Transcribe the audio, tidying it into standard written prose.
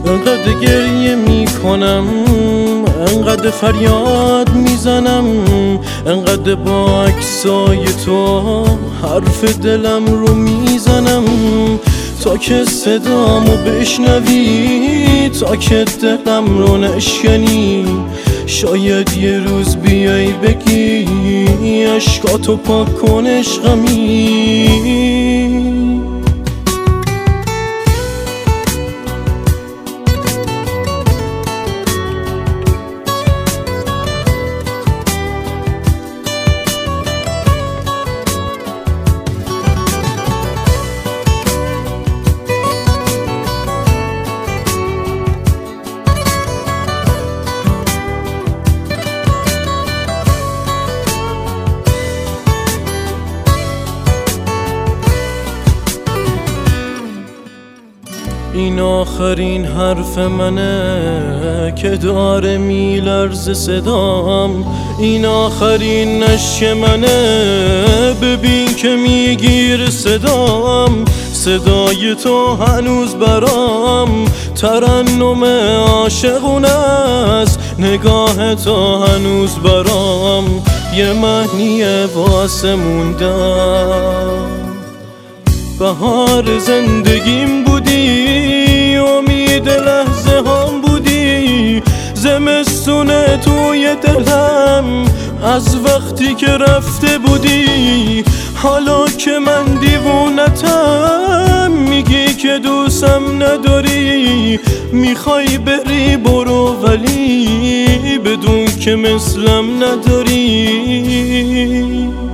انقدر گریه میکنم، انقدر فریاد میزنم، انقدر با عکسای تو حرف دلم رو میزنم، تا که صدامو بشنوی، تا که دلم رو نشکنی. شاید یه روز بیای بگی عشقاتو پاک کن عشقمی. این آخرین حرف منه که داره میلرزه صدام، این آخرین اشک منه ببین که میگیره صدام. صدای تو هنوز برام ترنم عاشقونه است، نگاه تو هنوز برام یه معنی واسه موندم. بهار زندگیم بودی، امید لحظه هم بودی، زمستونه توی دلم از وقتی که رفته بودی. حالا که من دیوونتم میگی که دوستم نداری، میخوای بری برو ولی بدون که مثلم نداری.